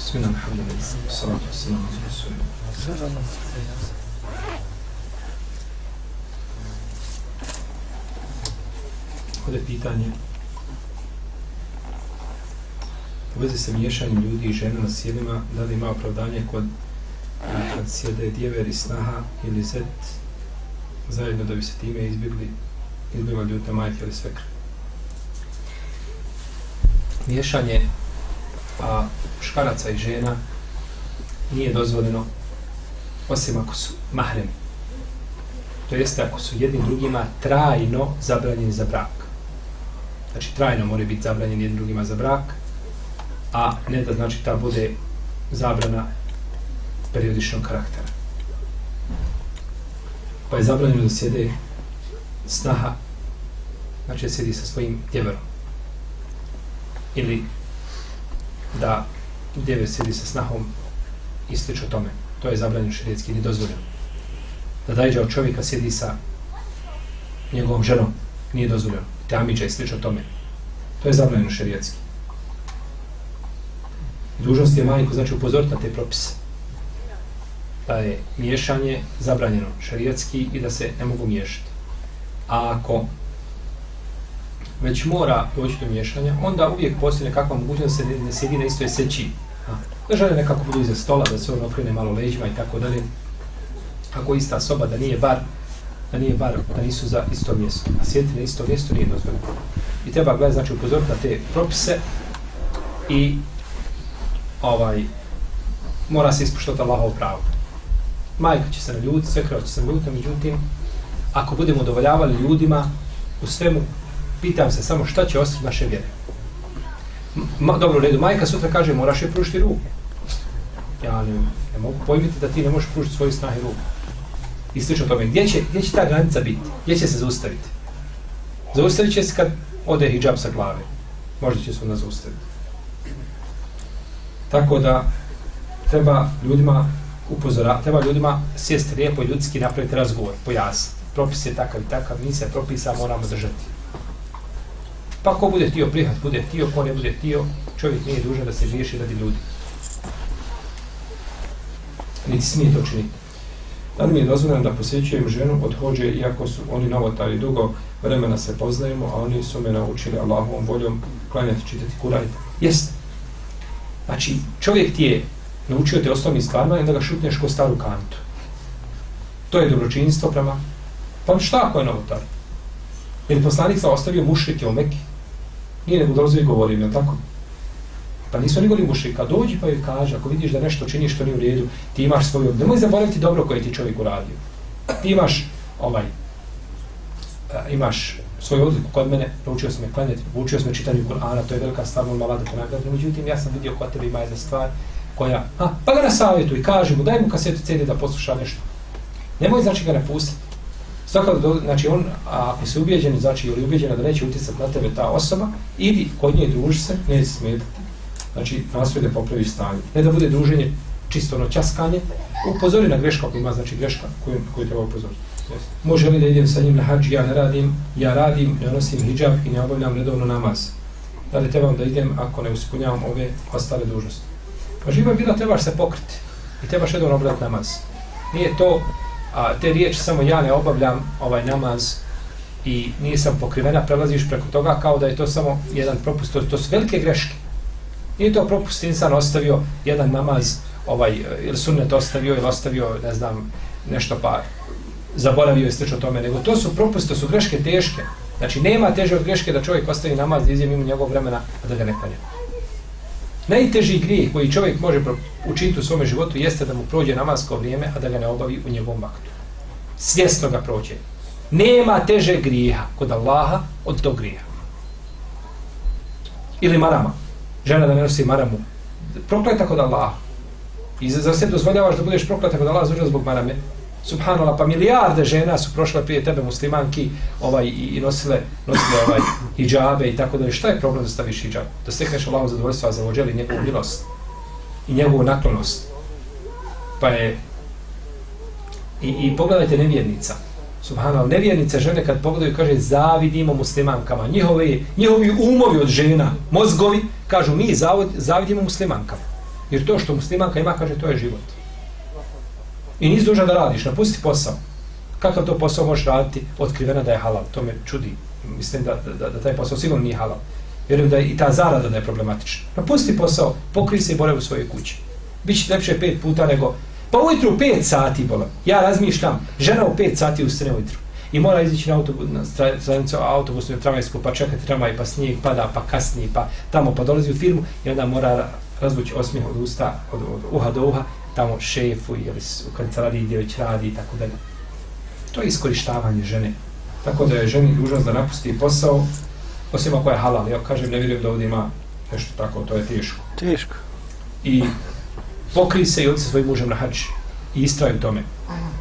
Bismillah, alhamdulillah, salatu wassalamu ala rasulillah. Ovdje pitanje u vezi sa miješanjem ljudi i žena na sjelima, da li ima opravdanje kad sjede djever i snaha ili zet zajedno da bi se time izbjegla ljuta majke ili svekra. Miješanje muškaraca i žena nije dozvoljeno osim ako su mahremi. To jeste ako su jednim drugima trajno zabranjeni za brak. Znači trajno moraju biti zabranjeni jednim drugima za brak, a ne da znači ta bude zabrana periodičnog karaktera. Pa je zabranjeno da sjede snaha, znači da sjedi sa svojim djeverom. Ili da djever sjedi sa snahom i slično tome. To je zabranjeno šerijetski, nije dozvoljeno. Da dajđa od čovjeka sjedi sa njegovom ženom, nije dozvoljeno. Te amiđa i slično tome. To je zabranjeno šerijetski. Dužnost je majku, znači upozoriti na te propise. Da je miješanje zabranjeno šerijetski i da se ne mogu miješati. A ako već mora doći do miješanja, onda uvijek postoji nekakva mogućnost da se ne sjedi na istoj seći. Da žele nekako budu iza stola, da se on okrene malo leđima i tako dalje. Ako ista soba, da nisu za isto mjesto. A sjediti na isto mjesto nije dozvoljeno. I treba gledati, znači upozoriti na te propise i mora se ispoštovati Allahovo pravo. Majka će se naljutiti, svekra će se naljutiti, međutim, ako budemo udovoljavali ljudima u svemu, pitam se samo šta će ostati naše vjere. Dobro, u redu, majka sutra kaže moraš je pružiti ruku. Ja ne mogu pojmiti da ti ne možeš pružiti svoju snahe ruku. I slično tome. Gdje će ta granica biti? Gdje će se zaustaviti? Zaustavit će se kad ode hidžab sa glave. Možda će se onda zaustaviti. Tako da treba ljudima sjesti lijepo i ljudski napraviti razgovor, pojasniti. Propis je takav i takav, mi se propisa moramo držati. Pa ko bude htio prihvat, bude htio, ko ne bude htio, čovjek nije dužan da se riješi radi ljudi. Niti smije to činiti. Da li mi je dozvoljeno da posjećujem ženu od hođe, iako su oni novotari, dugo vremena se poznajemo, a oni su me naučili Allahovom voljom klanjati, čitati Kur'an. Jeste. Znači, čovjek ti je naučio te osnovnim stvarima i da ga šutneš ko staru kantu. To je dobročinstvo prema... Pa šta ako je novotar? Jer poslanik sam ostavio mušrike u Meki. Nije nego dolazi i govorim, jel tako? Pa nisu oni govorili mušrika. Dođi pa joj kaže, ako vidiš da nešto činiš što nije u redu, ti imaš svoju... Nemoj zaboraviti dobro koje ti čovjek uradio. Ti imaš svoju odliku kod mene, naučio sam me klanjati, naučio sam me čitanju Kur'ana, to je velika stvar, mala da te nagradim. Međutim, ja sam vidio kod tebe ima jedna stvar koja... Pa ga nasavjetuj, kaži mu, daj mu kasetu CD da posluša nešto. Nemoj znači ga ne pustiti. Znači on, ako si ubijeđen, znači ili ubijeđena da neće utjecati na tebe ta osoba, idi kod nje, druži se, neće smetati. Znači, nastoji da popraviš stanje. Ne da bude druženje čisto ono časkanje, upozori na grešku ako ima, znači greška koju treba upozoriti. Može li da idem sa njim na hadž, ja radim, ne nosim hidžab i ne obavljam redovno namaz. Da li trebam da idem ako ne ispunjavam ove ostale dužnosti? Pa živa bila trebaš se pokriti i trebaš redovno obavljati namaz. Nije to, te riječi samo ja ne obavljam ovaj namaz i nisam pokrivena, prelaziš preko toga kao da je to samo jedan propust, to su velike greške. Nije to propust, insan ostavio jedan namaz, ili sunnet ostavio, ili ostavio, ne znam, nešto pa zaboravio i slično tome, nego to su propusti, to su greške teške. Znači, nema teže od greške da čovjek ostavi namaz da izje mimo njegovog vremena, a da ga ne klanja. Najteži grijeh koji čovjek može učiniti u svome životu jeste da mu prođe namasko vrijeme, a da ga ne obavi u njegovom vaktu. Svjesno ga prođe. Nema teže grijeha kod Allaha od tog grijeha. Ili marama. Žena da ne nosi maramu. Prokleta kod Allaha. I za sebe dozvoljavaš da budeš prokleta kod Allaha zbog marame. Subhanallah, pa milijarde žena su prošle prije tebe muslimanki i nosile hidžabe i tako dalje. Šta je problem da staviš hidžab? Da stekneš Allahom zadovoljstva za ođeli njegovu milost i njegovu naklonost. Pa je i pogledajte nevjernica. Subhanallah, nevjernice žene kad pogledaju kaže zavidimo muslimankama. Njihovi umovi od žena, mozgovi, kažu mi zavidimo muslimankama. Jer to što muslimanka ima, kaže, to je život. I nisi dužan da radiš, napusti posao. Kakav to posao možeš raditi otkrivena da je halal? To me čudi. Mislim da taj posao sigurno nije halal. Vjerujem da je i ta zarada da je problematična. Napusti posao, pokrij se i boravi u svojoj kući. Biće lepše 5 puta nego... Pa ujutru 5 sati, bolam. Ja razmišljam, žena u 5 sati ustane ujutru. I mora izići na stranicu autobusnu ili tramvajsku, pa čekati tramvaj, pa snijeg pada, pa kasnije, pa tamo, pa dolazi u firmu i onda mora razvući osmijeh od usta, od uha do uha, tamo šefu ili u kancelariji gdje već radi i tako dalje. To je iskorištavanje žene. Tako da je ženi dužnost da napusti posao, osim ako je halal. Ja kažem, ne vjerujem da ovdje ima nešto tako, to je teško. Teško. I pokrij se i odi sa svojim mužem na hadž i istraj u tome.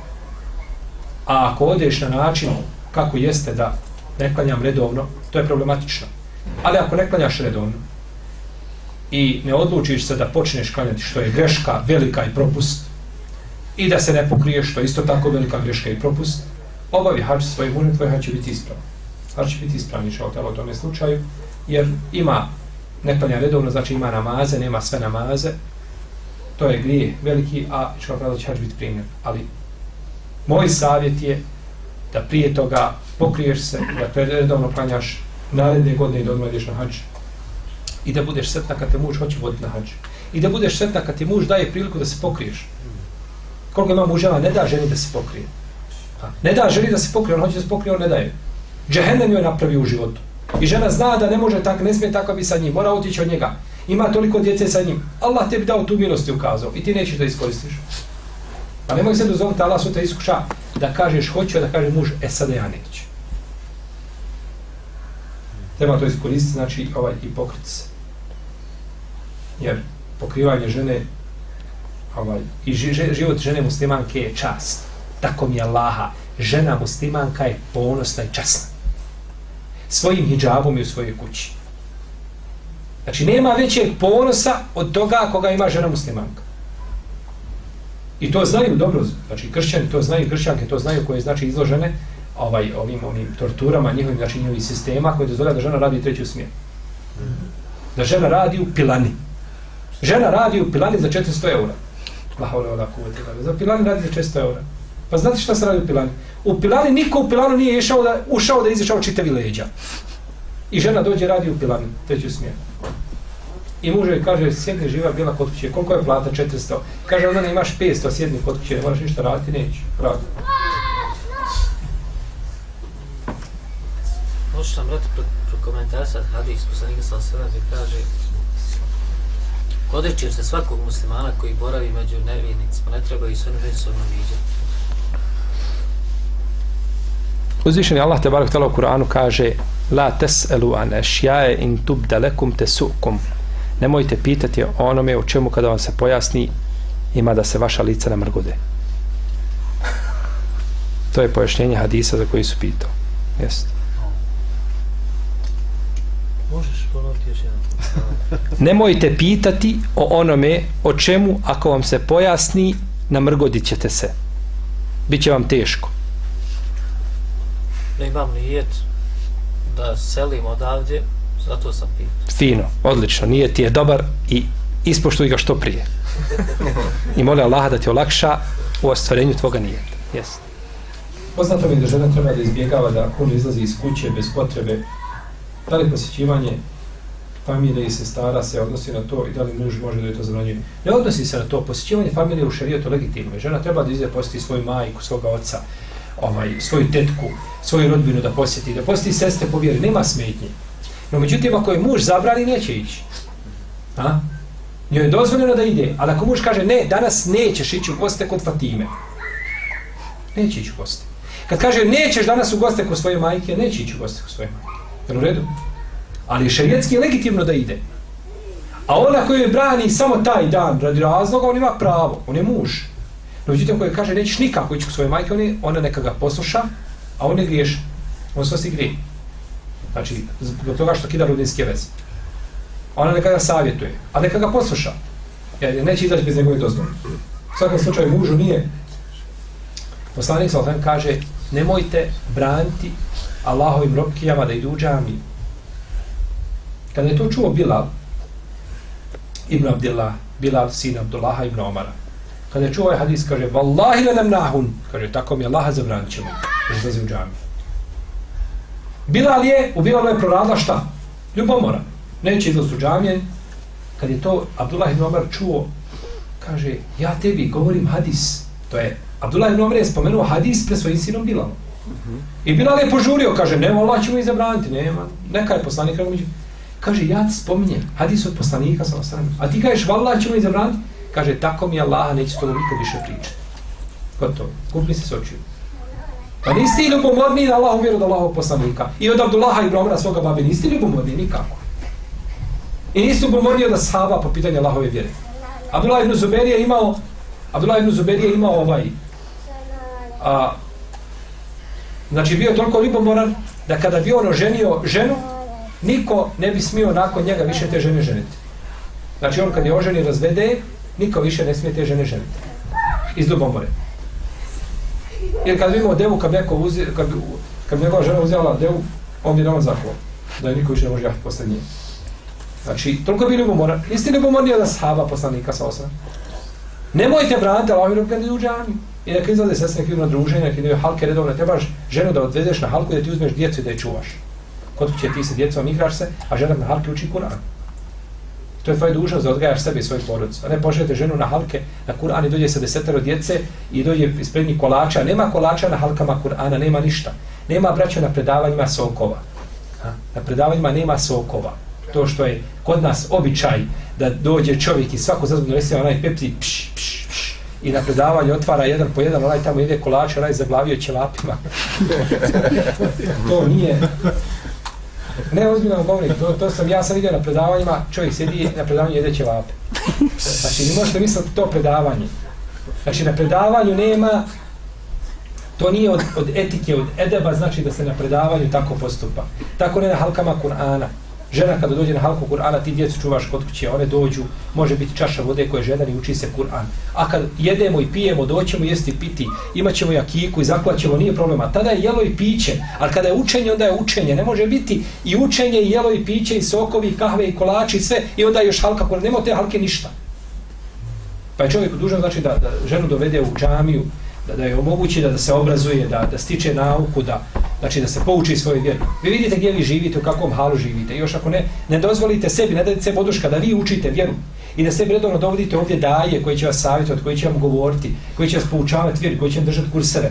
A ako odeš na način kako jeste da ne klanjam redovno, to je problematično. Ali ako ne klanjaš redovno i ne odlučiš se da počneš klanjati, što je greška, velika i propust, i da se ne pokriješ, što je isto tako velika greška i propust, obavi hadž sa svojim mužem, tvoj hadž će biti ispravan. Hadž će biti ispravan, u tome slučaju, jer ima ne klanja redovno, znači ima namaze, nema sve namaze, to je grijeh veliki, a da će hadž biti primjer. Ali moj savjet je da prije toga pokriješ se, da redovno klanjaš naredne godine i da odmah ideš na hadž. I da budeš sretna kad te muž hoće voditi na hadž. I da budeš sretna kad ti muž daje priliku da se pokriješ. Koliko ima muževa, ne da ženi da se pokrije. Ne da ženi da se pokrije, on hoće da se pokrije, on ne daje. Džehennem joj napravi u životu. I žena zna da ne može tako, ne smije tako biti sa njim, mora otići od njega. Ima toliko djece sa njim. Allah tebi dao tu milost i ukazao i ti nećeš da iskoristiš. Pa nemoj se dozvoliti, Allah sutra iskuša da kažeš hoću, da kaže muž, sada ja neću. Treba to iskoristiti, znači i pokriti se. Jer pokrivanje žene i život žene muslimanke je čast. Tako mi je Allaha. Žena muslimanka je ponosna i časna. Svojim hidžabom i u svojoj kući. Znači, nema većeg ponosa od toga koga ima žena muslimanka. I to znaju dobro, znači kršćani to znaju, kršćanke to znaju, koje znači izložene ovim torturama, njihovim sistema koji dozvoljava da žena radi treću smjenu. Da žena radi u pilani. Žena radi u pilani za 400 eura. Za pilani radi za 400 eura. Pa znate šta se radi u pilani? U pilani niko u pilanu nije ušao da izišao čitavi leđa. I žena dođe radi u pilani, treću smjenu. I muž joj kaže, sjedni živa bila kod kuće, koliko je plata? 400. Kaže, onda ne imaš 500, sjedni kod kuće, ne moraš ništa raditi, neću. Radi. Možeš nam brati prokomentarisati hadis poslanika sallallahu alejhi ve sellem gdje kaže: odričem se svakog muslimana koji boravi među nevjernicima, ne treba ih sve međusobno viđati. Uzvišeni Allah tebarek tala u Kur'anu kaže: la tes'elu an ešjae in tubda lekum tesukum. Nemojte pitati o onome o čemu kada vam se pojasni ima da se vaša lica namrgode. To je pojašnjenje hadisa za koji su pitao. Jeste. Možeš ponoviti još jedan. Nemojte pitati o onome o čemu ako vam se pojasni namrgodit ćete se. Biće vam teško. Ne imam nijet da selim odavdje, zato sam pitao. Fino, odlično, nijet je dobar i ispoštuj ga što prije. I moli Allaha da ti olakša u ostvarenju tvoga nijeta. Jeste. Poznato mi da žena treba da izbjegava da puno izlazi iz kuće bez potrebe. Da li posjećivanje familije i sestara se odnosi na to i da li muž može da je to zabranjuje? Ne odnosi se na to. Posjećivanje familije u šerijetu legitimno. Žena treba da izde posjeti svoju majku, svoga oca, svoju tetku, svoju rodbinu da posjeti sestre po vjeri. Nema smetnje. No međutim, ako je muž zabrani, neće ići. Njoj je dozvoljeno da ide, ali ako muž kaže ne, danas nećeš ići u goste kod Fatime. Neće ići u goste. Kad kaže nećeš danas u goste kod svoje majke, neće ići u goste kod svoje majke. Jel u redu? Ali je šerijetski legitimno da ide. A ona koja brani samo taj dan radi razloga, on ima pravo, on je muž. No međutim, koja kaže nećeš nikako ići kod svoje majke, ona neka ga posluša, a on ne griješ. On svasti grije. Znači, zbog toga što kida rodinske veze. Ona neka ga savjetuje, a neka ga posluša. Jer neće izaći bez njegove dozvole. U svakom slučaju mužu nije. Poslanik sallallahu kaže, nemojte braniti Allahovim robkijama da idu u džamiju. Kada je to čuo Bilal ibn Abdillah, Bilal, sin Abdullaha ibn Omara. Kada je čuo ovaj hadis, kaže, Wallahi la namnahun, kaže, tako mi Allaha zabranit ćemo, kaže, izlazi u džamiju. U Bilalu je proradila šta? Ljubomora. Neće izlaziti u džamije. Kad je to Abdullah ibn Omar čuo, kaže, ja tebi govorim hadis. To je, Abdullah ibn Omar je spomenuo hadis pred svojim sinom Bilalom. I Bilal je požurio, kaže, nema, Allah ćemo ih zabraniti, nema, neka je poslanik. Kaže, ja ti spominjem hadis od poslanika, a ti kažeš, Allah ćemo ih zabraniti. Kaže, tako mi Allaha, neće s tobom nikad više pričati. Gotovo, kupni se s očiju. Pa nisi ti ljubomorniji da Allah uvjeru od Allahovog poslanika. I od Abdullaha ibn Omara svoga babe, nisi ti ljubomorniji nikako. I nisi ljubomorniji od ashaba po pitanju Allahove vjere. Abdullah ibn Zubair je imao znači bio toliko ljubomoran da kada bi on oženio ženu, niko ne bi smio nakon njega više te žene ženiti. Znači on kad je oženi razvede, niko više ne smije te žene ženiti. Iz ljubomore. Jer kad bi imao devu, kad bi njegova žena uzela devu, on bi nama zahval. Da je niko više ne može jahti posle nje. Znači, toliko bi ljubomoran. Nisi ljubomorniji od ashaba poslanika sa osam. Nemojte braniti Allahovu kad idu u džamiju. I neka izlaze sestre, neka idu na druženje, neka idu halke redovne. Trebaš ženu da odvedeš na halku i da ti uzmeš djecu i da je čuvaš. Kod kuće ti se djecom igraš se, a žena na halki uči Kur'an. To je tvoja dužnost da odgajaš sebe i svoju porodicu. A ne pošaljete ženu na halke, na Kur'an i dođe sa 10 djece i dođe ispred njih kolača. Nema kolača na halkama Kur'ana, nema ništa. Nema braća na predavanjima sokova. Na predavanjima nema sokova. To što je kod nas običaj da dođe čovjek i svako zazbog donese onaj pepsi pš, pš, pš, i na predavanju otvara jedan po jedan, onaj tamo jede kolač, onaj zaglavio ćelapima. To nije... Ne, ozbiljno govorim, ja sam vidio na predavanjima, čovjek sjedi na predavanju jede ćelape. Znači, ne možete misliti to predavanje. Znači, na predavanju nema, to nije od etike, od edeba, znači da se na predavanju tako postupa. Tako ne na halkama Kur'ana. Žena kada dođe na halku Kur'ana, ti djecu čuvaš kod kuće, one dođu, može biti čaša vode koja je žedan i uči se Kur'an. A kad jedemo i pijemo, doćemo jesti i piti, imat ćemo jakiku i zaklaćemo, nije problema. Tada je jelo i piće, ali kada je učenje, onda je učenje. Ne može biti i učenje, i jelo i piće, i sokovi, i kahve, i kolači, i sve, i onda još halka Kur'ana. Nema te halke ništa. Pa je čovjek dužan, znači, da ženu dovede u džamiju, da je omogući da se obrazuje, da stiče nauku, znači da se pouči svoje vjeri. Vi vidite gdje vi živite, u kakvom halu živite. I još ako ne dozvolite sebi, ne dajte sebi oduška da vi učite vjeru i da sebi redovno dovodite ovdje daje koji će vas savjetovati, koji će vam govoriti, koji će vas poučavati vjeri, koji će vam držati kurseve.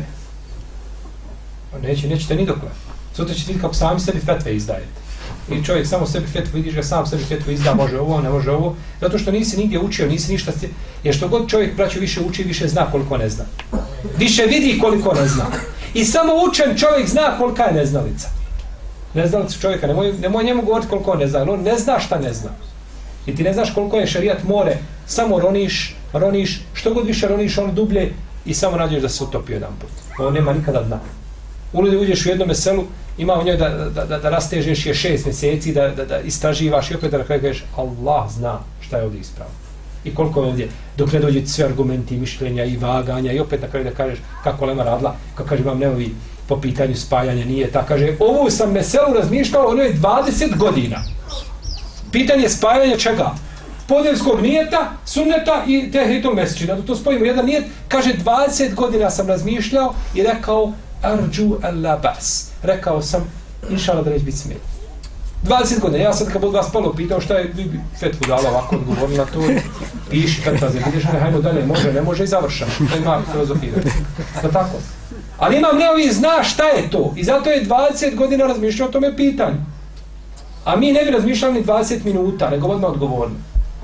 Nećete ni dokle. Sutra ćete vidjeti kako sami sebi fetve izdajete. I čovjek samo sebi fetvu, vidiš ga sam sebi fetvu izda, može ovo, ne može ovo, zato što nisi nigdje učio, nisi ništa, jer što god čovjek, braćo, više uči, više zna koliko ne zna. Više vidi koliko ne zna. I samo učen čovjek zna kolika je neznalica. Neznalica čovjeka, nemoj njemu govoriti koliko ne zna, on ne zna šta ne zna. I ti ne znaš koliko je šerijat more, samo roniš, što god više roniš, on dublje i samo nađeš da se utopi jedan put. On nema nikada dna. Uludi uđeš u jednom selu, ima u njoj da rastežeš je 6 mjeseci, da istraživaš i opet da kažeš Allah zna šta je ovdje ispravno. I koliko je ovdje, dok ne dođe sve argumenti i mišljenja i vaganja i opet na kraju da kažeš kako lema radila, kako kaže vam neovi po pitanju spajanja nije ta, kaže ovu sam meselu razmišljao, ono je 20 godina. Pitanje spajanja čega? Podnevskog nijeta, sunneta i tehitul mesečina, da to spojimo jedan nijet, kaže 20 godina sam razmišljao i rekao arđu alla bas. Rekao sam, inšala da neće biti smijet. 20 godina, ja sad kad od vas palo pitao šta je fetvu dala ovako odgovorila to, piši fetva za vidiš, hajmo dalje, može, ne može i završam. To ima filozofija. To tako. Ali imam neovi zna šta je to i zato je 20 godina razmišljao o tome pitanju. A mi ne bi razmišljali ni 20 minuta, nego odmah odgovorno.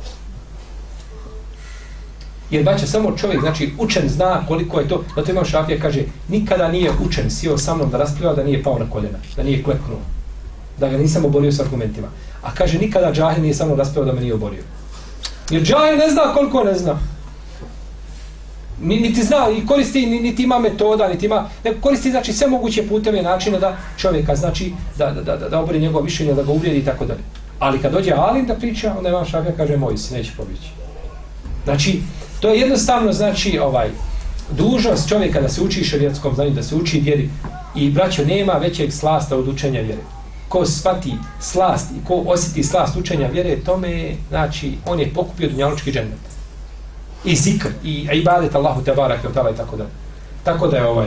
Jer baće samo čovjek, znači učen zna koliko je to, zato Imam Šafija kaže, nikada nije učen sjeo sa mnom da raspravlja da nije pao na koljena, da nije kleknuo, da ga nisam oborio s argumentima. A kaže, nikada džahil nije sa mnom raspravljao da me nije oborio. Jer džahil ne zna koliko ne zna. Niti zna, i koristi, niti ima metoda, niti ima, ne koristi znači sve moguće puteve i načine da čovjeka, znači, da obori njegovo mišljenje, da ga uvrijedi i tako dalje. Ali kad dođe alim da priča, onda Imam Šafija kaže, moj si, neće pobjeći. Znači, to je jednostavno, znači, dužnost čovjeka da se uči šerijetskom znanju, da se uči vjeri. I, braćo, nema većeg slasta od učenja vjere. ko shvati slast i ko osjeti slast učenja vjere, tome, znači, on je pokupio dunjalučki džennet. I zikr, i ibadet Allahu te barake od i tako da. Tako da je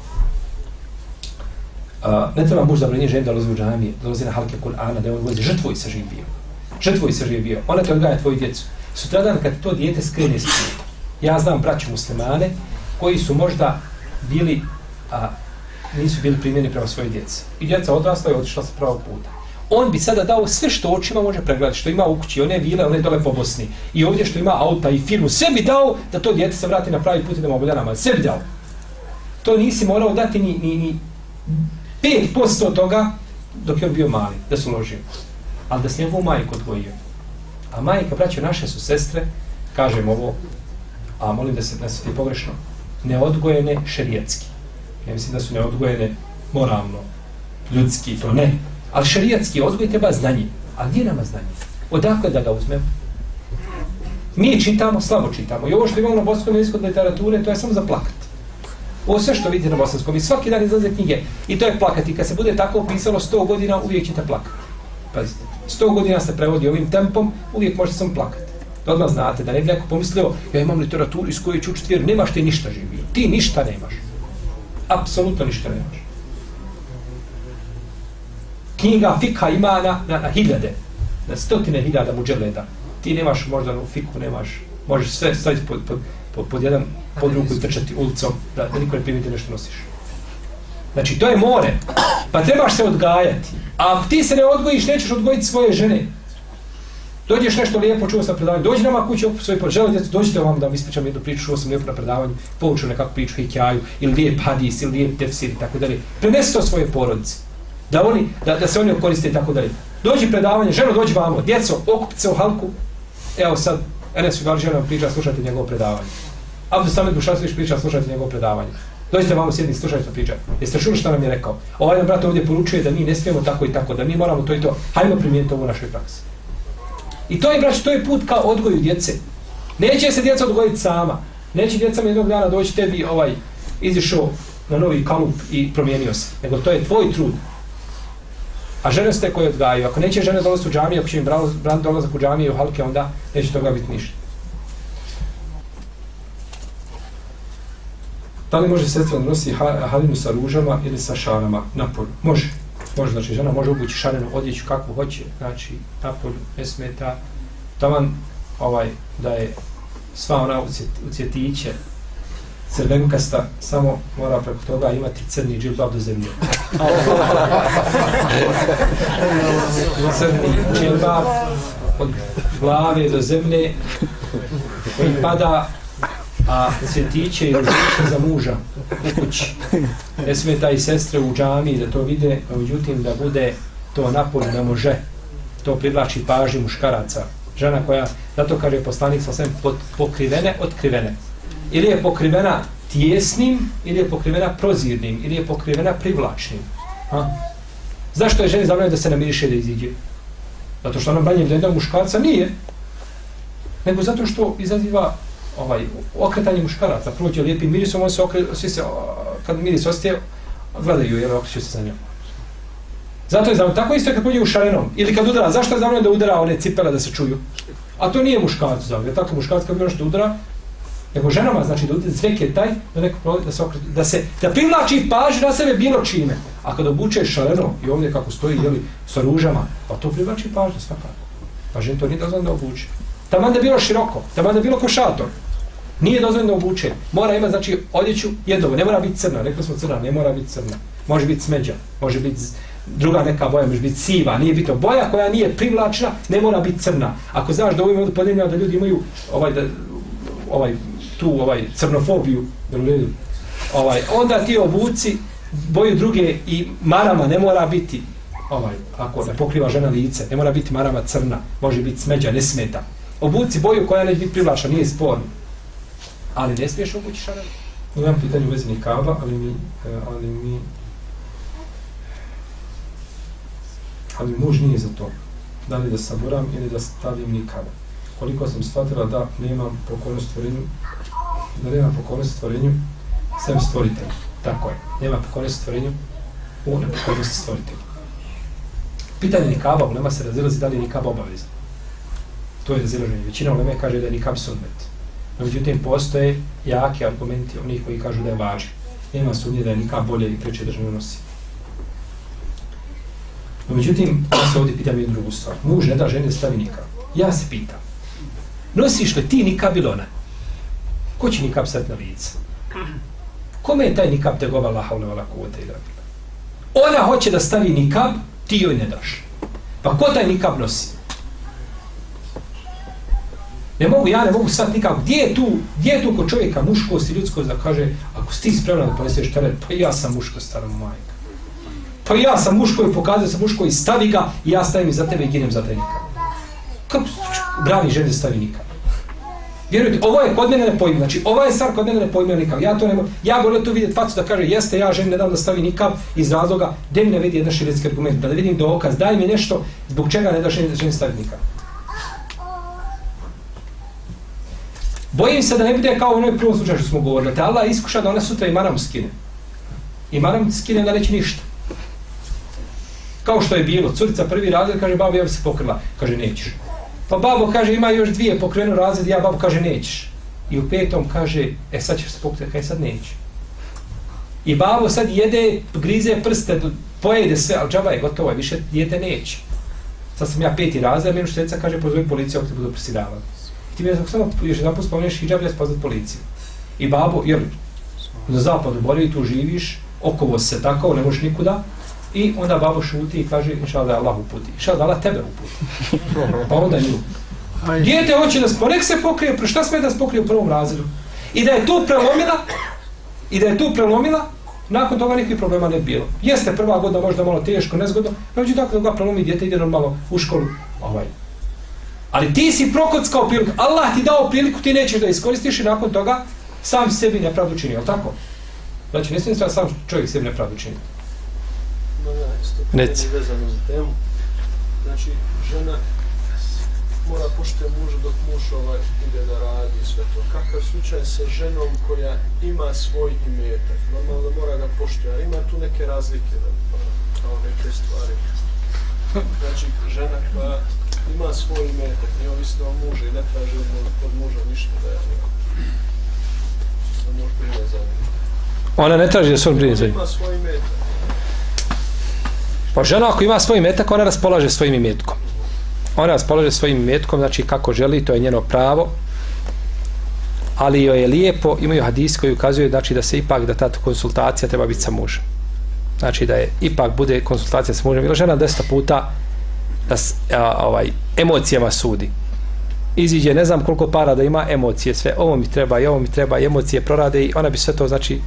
ne treba muž zabraniti ženi da dolazi u džamije, dolazi na halke Kur'ana, da on vozi, žrtvuj se živ bio. Žrtvuj se živ bio. Ona te odgaja tvoju djecu. Sutradan kad to dijete skrene s puta. Ja znam braću muslimane koji su možda bili, nisu bili primjeni prema svojoj djeci. I djeca odrasla i otišla sa pravog puta. On bi sada dao sve što očima može pregledati, što ima u kući, one vile, one dole po Bosni. I ovdje što ima auta i firmu, sve bi dao da to dijete se vrati na pravi put i da mu obavlja namaz. Sve bi dao. To nisi morao dati ni 5% toga dok je on bio mali, da su uložio. Ali da s njegovu majku odgojio. A majka, braćo, naše su sestre, kažem ovo, a molim da se nasjeti pogrešno, neodgojene šerijatski. Ja mislim da su neodgojene moralno, ljudski, to ne. Ali šerijatski odgoj treba znanje. A gdje nama znanje? Odakle da ga uzmemo? Mi čitamo, slabo čitamo. I ovo što imamo na bosanskom jeziku od literature, to je samo za plakat. Ovo sve što vidite na bosanskom. I svaki dan izlaze knjige. I to je plakat. I kad se bude tako pisalo 100 godina, uvijek ćete plakati. Pazite, 100 godina se prevodi ovim tempom, uvijek možete samo plakati. Odmah znate, da ne bi neko pomislio, ja imam literaturu iz koje ću učiti vjeru, nemaš ti ništa živio. Ti ništa nemaš. Apsolutno ništa nemaš. Knjiga fika ima na hiljade, na stotine hiljada muđeleda. Ti nemaš možda u fiku, nemaš, možeš sve staviti pod jedan pod ruku i trčati ulicom, da niko ne primiti nešto nosiš. Znači, to je more. Pa trebaš se odgajati. A ako ti se ne odgojiš, nećeš odgojiti svoje žene. Dođeš nešto lijepo, čuo sam na predavanju, dođi nama kući okup svoj žele djecu, dođite vam da vam ispričam jednu priču, čuo sam lijepo na predavanju, poučio nekakvu priču, hikjaju, ili lijep hadis, ili lijep tefsir i tako dalje. Prenesi to svoje porodice. Da se oni koriste i tako dalje. Dođi predavanje, ženo dođi vamo, djeco, okupite se u halku. Evo sad, Enes Figali žena vam priča, slušajte njegovo predavanje. Abdus Samed Bušasvić priča, slušajte njegovo predavanje. Dođite vamo sjedni, slušajte priča. Jeste čuli što nam je rekao? Ovaj nam brat ovdje poručuje da mi ne smijemo tako i tako, da mi moramo to i to. Hajmo primijeniti ovo u našoj praksi. I to je, braći, to je put ka odgoju djece. Neće se djeca odgojiti sama. Neće djeca jednog dana doći tebi izišao na novi kalup i promijenio se. Nego to je tvoj trud. A žene ste koje odgajaju. Ako neće žene dolaziti u džamiju, ako će im brand dolazak u džamiju i u halke, onda neće toga biti ništa. Da li može sestra nosi halinu sa ružama ili sa šarama napolju? Može. Može, znači žena može obući šarenu odjeću kakvu hoće, znači napolju ne smeta. Taman da je sva ona u cvjetiće crvenkasta, samo mora preko toga imati crni džilbab do zemlje. Crni džilbab od glave do zemlje koji pada, a cvjetiće i ružiće za muža u kući. Ne smeta i sestre u džamiji da to vide, međutim da bude to napolju ne može. To privlači pažnju muškaraca. Žena koja, zato kaže poslanik sasvim, pokrivene, otkrivene. Ili je pokrivena tijesnim, ili je pokrivena prozirnim, ili je pokrivena privlačnim. Zašto je ženi zabranjeno da se namiriše da iziđe? Zato što ona manje vredna muškarca nije. Nego zato što izaziva okretanje muškaraca. Prođe lijepim mirisom, on se svi se, kad miris ostaje, gledaju, jer okreću se za njom. Zato je zabranjeno. Tako isto je kad pođe u šarenom. Ili kad udara. Zašto je zabranjeno da udara one cipele da se čuju? A to nije muškarcu zabranjeno. Tako muškarac kad bilo što udara, nego ženama, znači da zvek je taj, da privlači pažnju na sebe bilo čime. A kad obučeš šareno i ovdje kako stoji, sa ružama, pa to privlači pažnju svakako. Pa žen to nije dozvoljeno da obuče. Taman da bilo široko, taman da bilo ko šator. Nije dozvoljeno da obuče. Mora imati, znači, odjeću jednovo. Ne mora biti crna, rekli smo crna, ne mora biti crna. Može biti smeđa, može biti druga neka boja, može biti siva, nije bitno. Boja koja nije privlačna, ne mora biti crna. Ako znaš da ovim podeljima da ljudi imaju crnofobiju, onda ti obuci boju druge i marama ne mora biti, ako ne pokriva žena lice, ne mora biti marama crna, može biti smeđa, ne smeta. Obuci boju koja neće biti privlačna, nije sporno. Ali ne smiješ obući šarenu. Imam pitanje u vezi nikaba, ali muž nije za to. Da li da saburam ili da stavim nikaba. Koliko sam shvatila da nemam pokornost stvorenju, sem stvoritelj. Tako je. Nema pokornost stvorenju u nepokornosti stvoritelju. Pitanje nikaba, ulema se razilazi da li je nikab obavezan. To je razilaženje. Većina uleme kaže da je nikab sunnet. No, međutim, postoje jaki argumenti onih koji kažu da je važan. Nema sumnje da je nikab bolje i preče da žena nosi. No, međutim, ja se ovdje pitam jednu drugu stvar. Muž ne da ženi da stavi nikab. Ja se pitam, nosiš li ti nikab ili ona? Ko će nikab staviti na lice? Kome je taj nikab tegova la haule vala kuvvete illa billah? Ona hoće da stavi nikab, ti joj ne daš. Pa ko taj nikab nosi? Ja ne mogu sad nikako. Gdje je tu kod čovjeka muškost i ljudskost da kaže, ako si ti spremna da poneseš teret, pa ja sam muško, stara majka. Pa ja sam muško i pokazao sam muško i stavi ga i ja stavim za tebe i ginem za taj nikab. Kako brani ženi da stavi nikab? Vjerujte, ovo je kod mene nepojmljivo. Znači, ova je stvar kod mene nepojmljivo nikab. Ja volim tu vidjeti facu da kaže, jeste, ja ženi ne dam da stavi nikab iz razloga, gdje mi ne vidi jedan šerijatski argument, da vidim dokaz, daj mi nešto zbog čega ne da ženi stavi nikab. Bojim se da ne bude kao u onoj prvom slučaju što smo govorili, da Allah iskuša da ona sutra i maram skine. I maram skine da neće ništa. Kao što je bilo, curica prvi razred, kaže, babo, ja bi se pokrila. Kaže, nećeš. Pa babo kaže, ima još dvije, pokrenu razred, ja babo kaže, nećeš. I u 5. kaže, sad ćeš se pokriti, kaže, sad neće. I babo sad jede, grize prste, pojede sve, ali džaba je gotovo, više dijete neće. Sad sam ja 5. razred, meni učiteljica kaže, pozove policiju ako te budu prisiljavali. Ti mi samo još jedan put spomeneš hidžab, ja spoznat policiju. I babo, jer na zapadu bolje tu živiš, okovo se tako, ne možeš nikuda. I onda babo šuti i kaže, inša da Allah uputi. Inša da Allah tebe uputi. Pa onda nju. Dijete hoće da nek se pokrije, šta sme da se pokrije u prvom razredu? I da je tu prelomila, nakon toga nikakvih problema ne bilo. Jeste prva godina možda malo teško, nezgodno, među tako da ga prelomi, dijete ide normalno u školu. Ali ti si prokockao priliku, Allah ti dao priliku, ti nećeš da iskoristiš i nakon toga sam sebi nepravdu čini, je li tako? Znači, ne smijem sam čovjek sebi nepravdu čini. Neci. Vezano za temu. Znači, žena mora poštiti muža dok muž ide da radi sve to. Kakav slučaj sa ženom koja ima svoj imetak? Normalno da mora ga poštiti, a ima tu neke razlike, kao neke stvari. Znači, žena koja ima svoj imetak, neovisno o mužu i ne traži od muža ništa da je muž brine za njim. Ona ne traži da se on brine za njim. Ima svoj imetak. Pa žena ako ima svoj imetak, ona raspolaže svojim imetkom. Ona raspolaže svojim imetkom, znači kako želi, to je njeno pravo. Ali joj je lijepo, imaju hadis koji ukazuju znači da se ipak, da ta konsultacija treba biti sa mužem. Znači da je ipak bude konsultacija sa mužem. Ili žena 10 puta da emocijama sudi. Iziđe, ne znam koliko para da ima emocije, sve, ovo mi treba i ovo mi treba, i emocije prorade i ona bi sve to znači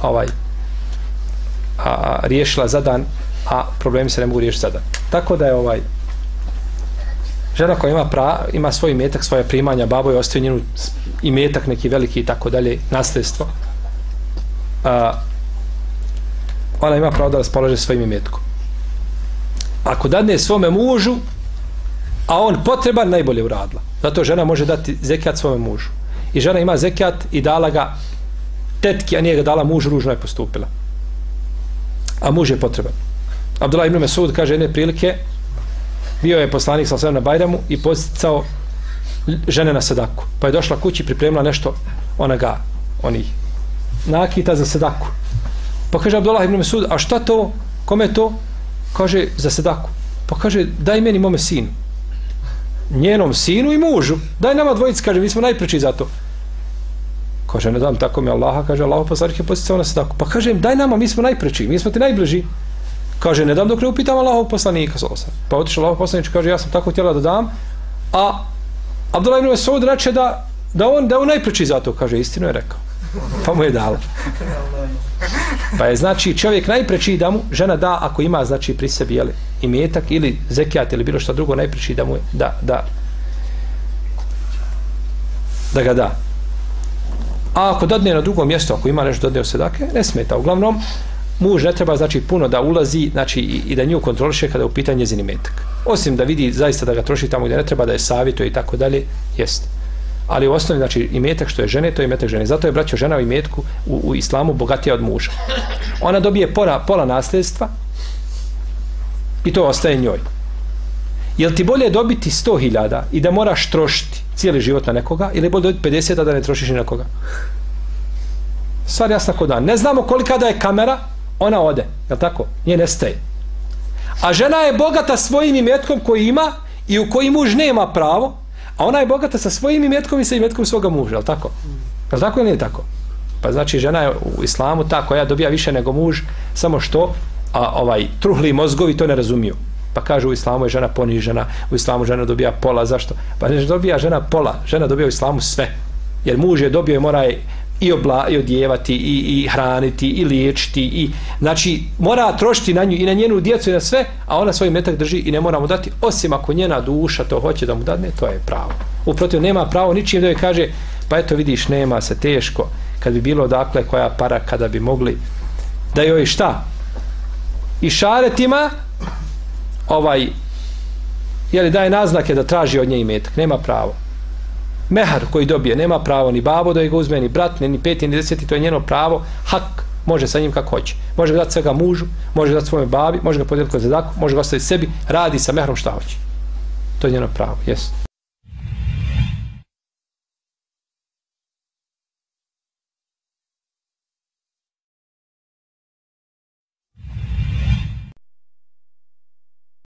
riješila za dan, a problemi se ne mogu riješiti za dan. Tako da je žena koja ima svoj imetak, svoje primanja, babo je ostavio njenu imetak neki veliki i tako dalje, nasljedstvo, ona ima pravo da raspolaže svojim imetkom. Ako dadne svome mužu, a on potreban, najbolje uradila. Zato žena može dati zekijat svome mužu. I žena ima zekijat i dala ga tetki, a nije ga dala mužu, ružno je postupila. A muž je potreban. Abdullah ibn Mesud kaže jedne prilike, bio je poslanik sallallahu alejhi ve sellem na Bajramu i posticao žene na sadaku. Pa je došla kući i pripremila nešto onih nakita za sadaku. Pa kaže Abdullah ibn Mesud, a šta to? Kome je to? Kaže, za sadaku. Pa kaže, daj meni mome sinu. Njenom sinu i mužu. Daj nama dvojici, kaže, mi smo najpreči za to. Kaže, ne dam tako mi Allaha, kaže, Allah poslanik je posticao na sadaku. Pa kaže, daj nama, mi smo najpreči, mi smo ti najbliži. Kaže, ne dam dok ne upitam Allahov poslanika. Pa otišao Allahov poslanik, kaže, ja sam tako htjela da dam, a Abdullah ibn Mesud reče da on najpreči za to. Kaže, istinu je rekao. Pa mu je dala. Pa je znači čovjek najpreči da mu žena da ako ima znači pri sebi imetak ili zekijat ili bilo što drugo, najpreči da mu da ga da. A ako dadne na drugom mjestu, ako ima nešto dadne od sedake, ne smeta. Uglavnom, muž ne treba znači puno da ulazi znači i da nju kontroliše kada je u pitanju njezin imetak. Osim da vidi zaista da ga troši tamo gdje ne treba, da je savjetuje i tako dalje, jest. Ali u osnovi, znači, imetak što je žene, to je imetak žene. Zato je, braćo, žena u imetku u islamu bogatija od muža. Ona dobije pola nasljedstva i to ostaje njoj. Jel ti bolje dobiti 100.000 i da moraš trošiti cijeli život na nekoga, ili bolje dobiti 50 a da ne trošiš ni na koga? Stvar jasna ko dan. Ne znamo kolika da je kamera, ona ode, jel tako? Nije nestaje. A žena je bogata svojim imetkom koji ima i u koji muž nema pravo, a ona je bogata sa svojim imetkom i sa imetkom svoga muža, jel tako? Jel tako ili nije tako? Pa znači žena je u islamu ta koja dobija više nego muž, samo što truhli mozgovi to ne razumiju. Pa kažu u islamu je žena ponižena, u islamu žena dobija pola, zašto? Pa ne dobija žena pola, žena dobija u islamu sve. Jer muž je dobio i mora je i odjevati, i hraniti, i liječiti, i znači mora trošiti na nju i na njenu djecu i na sve, a ona svoj metak drži i ne mora mu dati, osim ako njena duša to hoće da mu dadne, to je pravo. Uprotiv, nema pravo ničim da joj kaže, pa eto vidiš, nema se, teško, kad bi bilo dakle koja para, kada bi mogli da joj šta? I šaretima jeli daje naznake da traži od nje imetak, nema pravo. Mehar koji dobije, nema pravo ni babo da ga uzme, ni brat, ni peti, ni deseti, to je njeno pravo, hak, može sa njim kako hoće. Može ga dati svega mužu, može ga dati svojoj babi, može ga podijeliti kod zadaku, može ga ostaviti sebi, radi sa mehrom šta hoće. To je njeno pravo, jesu.